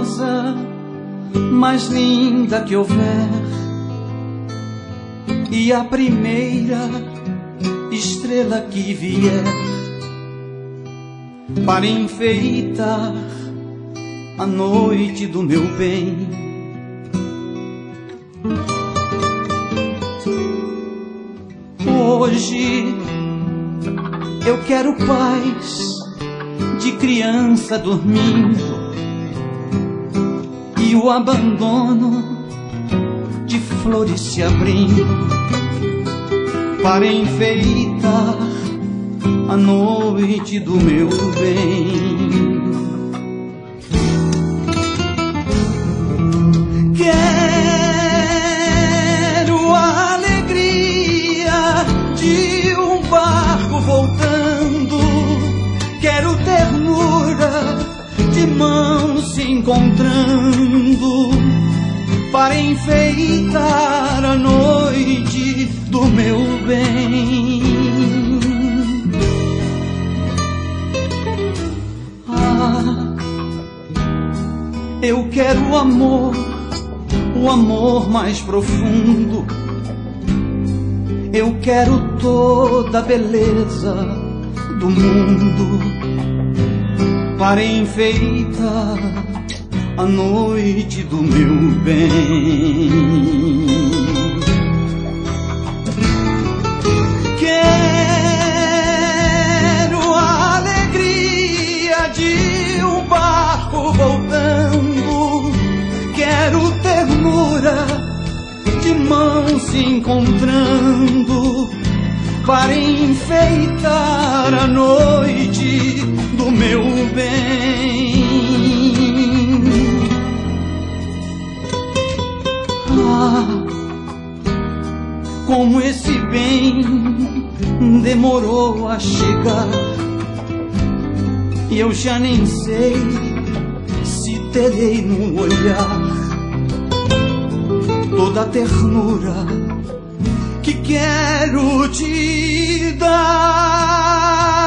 rosa mais linda que houver, e a primeira estrela que vier para enfeitar a noite do meu bem. Hoje eu quero paz de criança dormindo e o abandono de flores se abrindo para enfeitar a noite do meu bem. Quero a alegria de um barco voltando, quero ternura de mãos se encontrando para enfeitar a noite do meu bem. Ah, eu quero o amor mais profundo. Eu quero toda a beleza do mundo para enfeitar a noite do meu bem. Quero a alegria de um barco voltando, quero ternura de mãos se encontrando para enfeitar a noite do meu bem. Ah, como esse bem demorou a chegar, e eu já nem sei se terei no olhar toda a ternura que quero te dar.